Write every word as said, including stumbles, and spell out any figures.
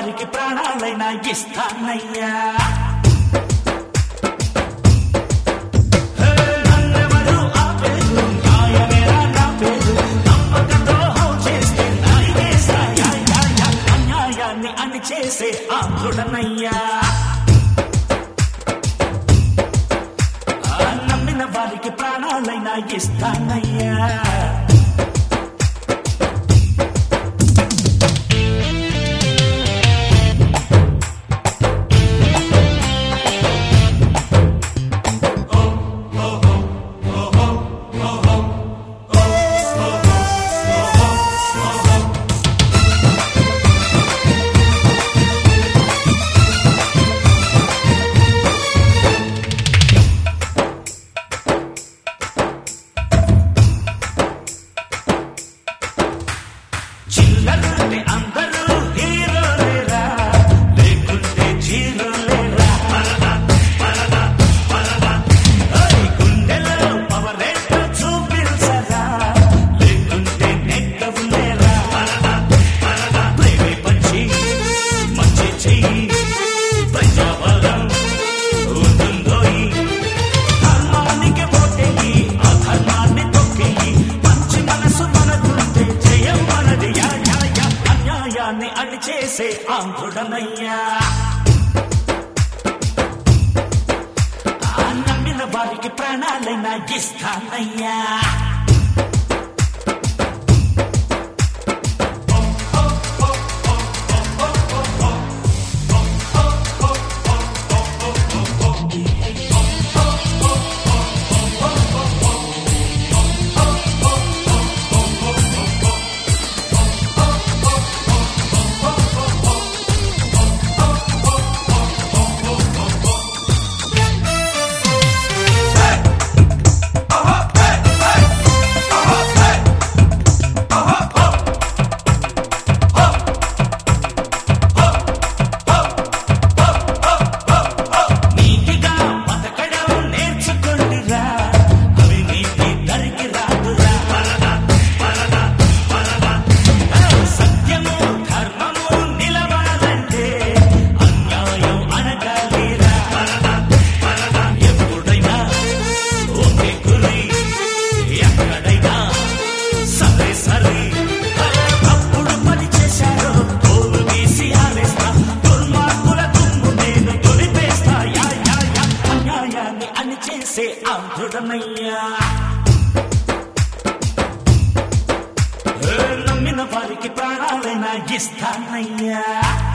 వారికి ప్రాణాలైనా ఇస్తానయ్యా. నన్నెవరు ఆపేరు, న్యాయమేరా నా పేరు, నమ్మకంతో హౌ చేస్తే నాయనేసాయా, అన్యాయాన్ని అణిచేసే ఆంధ్రుడనయ్యా. నమ్మిన వారికి ప్రాణాలైనా ఇస్తానయ్యా. చిల్లరుంటే అందరూ హీరోలేరా, లేకుంటే జీరోలేరా. గుండెలో పవరేంటో చూపించరా, లేకుంటే నెగ్గవులేరా. ప్రేమే పంచి మంచి చెయ్యి, ప్రజాబలం ఉంటుందోయి. ధర్మానికి ఓటేయి, అధర్మాన్ని తొక్కేయి. మంచి మనసు మనకుంటే జయం మనది. అన్యాయాన్ని అణిచేసే ఆంధ్రుడనయ్యా. నమ్మిన వారికి ప్రాణాలైనా ఇస్తానయ్యా. అణిచేసే ఆంధ్రుడనయ్యా. నమ్మిన వారికి ప్రాణాలైనా ఇస్తానయ్యా.